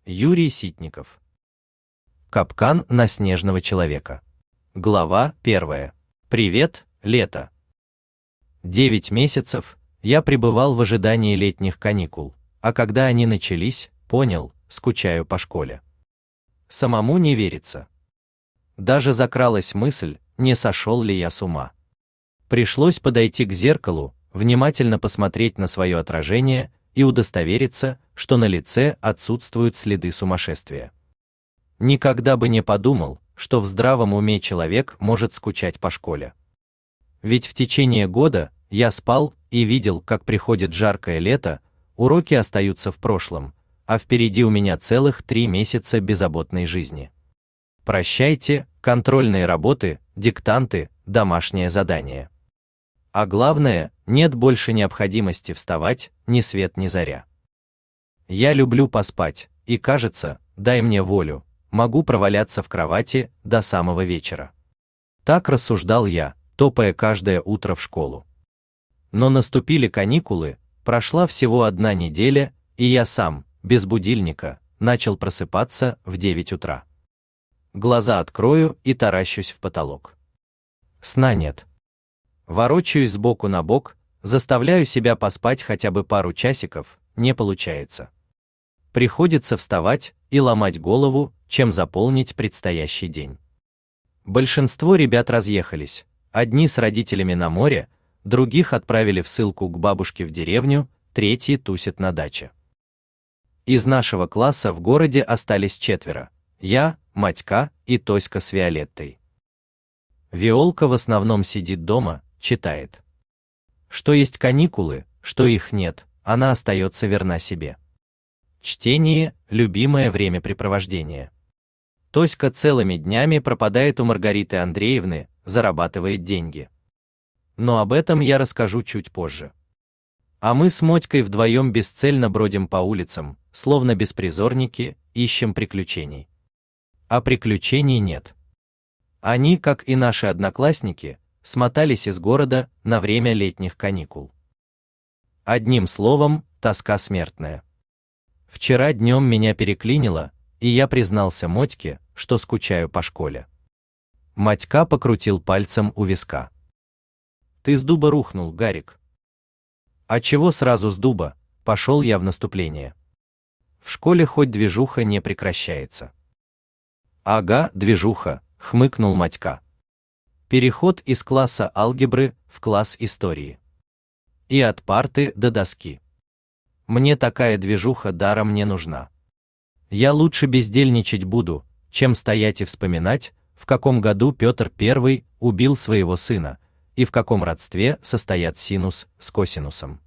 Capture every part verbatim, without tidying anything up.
Юрий Ситников. Капкан на снежного человека. Глава первая. Привет, лето. Девять месяцев я пребывал в ожидании летних каникул, а когда они начались, понял, скучаю по школе. Самому не верится. Даже закралась мысль, не сошел ли я с ума. Пришлось подойти к зеркалу, внимательно посмотреть на свое отражение и удостовериться, что на лице отсутствуют следы сумасшествия. Никогда бы не подумал, что в здравом уме человек может скучать по школе. Ведь в течение года я спал и видел, как приходит жаркое лето, уроки остаются в прошлом, а впереди у меня целых три месяца беззаботной жизни. Прощайте, контрольные работы, диктанты, домашнее задание. А главное, нет больше необходимости вставать ни свет ни заря. Я люблю поспать, и кажется, дай мне волю, могу проваляться в кровати до самого вечера. Так рассуждал я, топая каждое утро в школу. Но наступили каникулы, прошла всего одна неделя, и я сам, без будильника, начал просыпаться в девять утра. Глаза открою и таращусь в потолок. Сна нет. Ворочаюсь с боку на бок, заставляю себя поспать хотя бы пару часиков, не получается. Приходится вставать и ломать голову, чем заполнить предстоящий день. Большинство ребят разъехались, одни с родителями на море, других отправили в ссылку к бабушке в деревню, третьи тусят на даче. Из нашего класса в городе остались четверо: я, Матька и Тоська с Виолеттой. Виолка в основном сидит дома, читает. Что есть каникулы, что их нет, она остается верна себе. Чтение – любимое времяпрепровождение. Тоська целыми днями пропадает у Маргариты Андреевны, зарабатывает деньги. Но об этом я расскажу чуть позже. А мы с Мотькой вдвоем бесцельно бродим по улицам, словно беспризорники, ищем приключений. А приключений нет. Они, как и наши одноклассники, смотались из города на время летних каникул. Одним словом, тоска смертная. Вчера днем меня переклинило, и я признался Мотьке, что скучаю по школе. Матька покрутил пальцем у виска. Ты с дуба рухнул, Гарик. А чего сразу с дуба? Пошел я в наступление. В школе хоть движуха не прекращается. Ага, движуха, хмыкнул Матька. Переход из класса алгебры в класс истории. И от парты до доски. Мне такая движуха даром не нужна. Я лучше бездельничать буду, чем стоять и вспоминать, в каком году Петр Первый убил своего сына, и в каком родстве состоят синус с косинусом.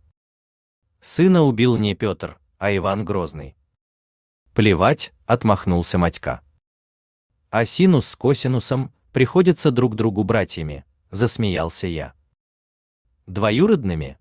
Сына убил не Петр, а Иван Грозный. Плевать, отмахнулся Матька. А синус с косинусом приходятся друг другу братьями, засмеялся я. Двоюродными?